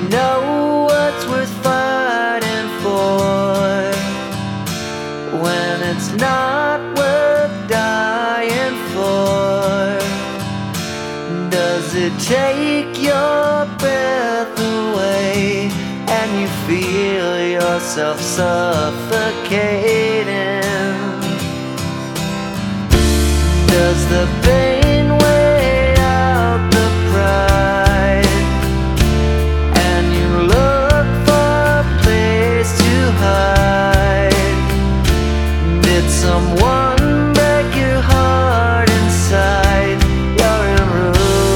know what's worth fighting for when it's not worth dying for? Does it take your breath away and you feel yourself suffocating? Does the pain